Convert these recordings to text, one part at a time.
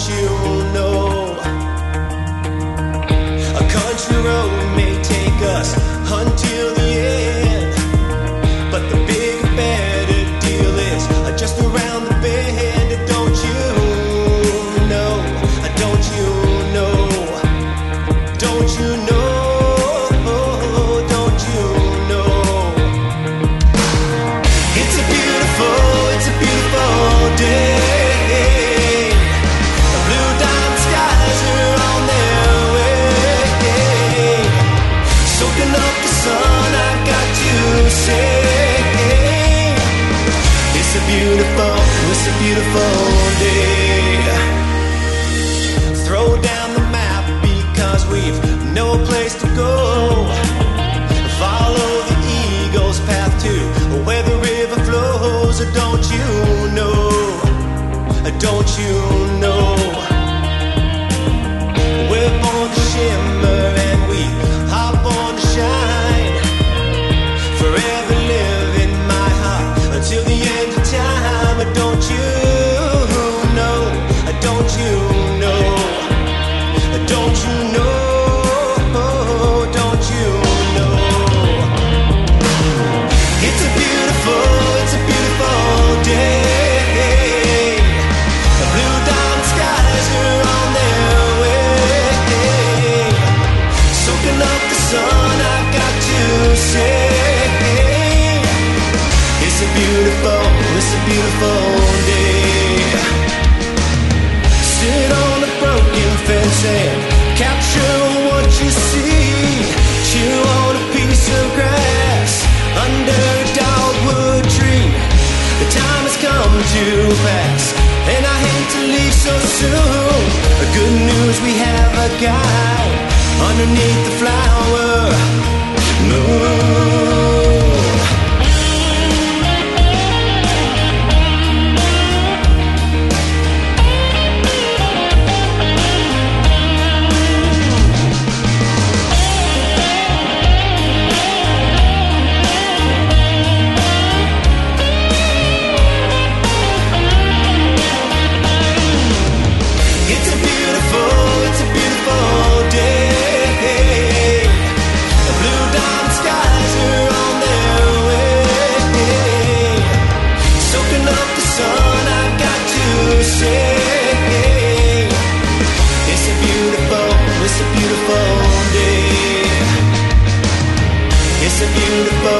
you know? A country road may take us until the end, but the bigger, better deal is just around the bend. Don't you know? Don't you know? Don't you know? Don't you know? It's a beautiful day. The blue diamond skies are on their way, soaking up the sun. I've got to say, it's a beautiful day. Throw down the map because we've no place to go. Follow the eagle's path to where the river flows. Don't you know? Don't you know? We're born to shimmer and we are born to shine. Forever live in my heart until the end of time. Don't you know? Don't you know? Don't you know? Don't you know? It's a beautiful day. The blue diamond skies are on their way, soaking up the sun. I've got to say, it's a beautiful day. Sit on a broken fence and capture what you see. Chew on a piece of grass under a dogwood tree. The time has come to pass, and I hate to leave so soon. Good news, we have a guide underneath the flower moon. It's a beautiful day. The blue diamond skies are on their way, soaking up the sun. I've got to say, it's a beautiful day. It's a beautiful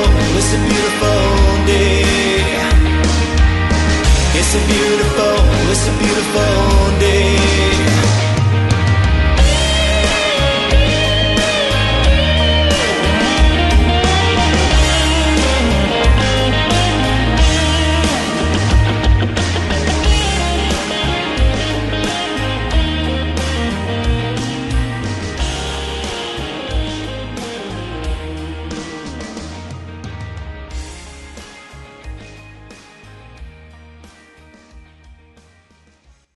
day. It's a beautiful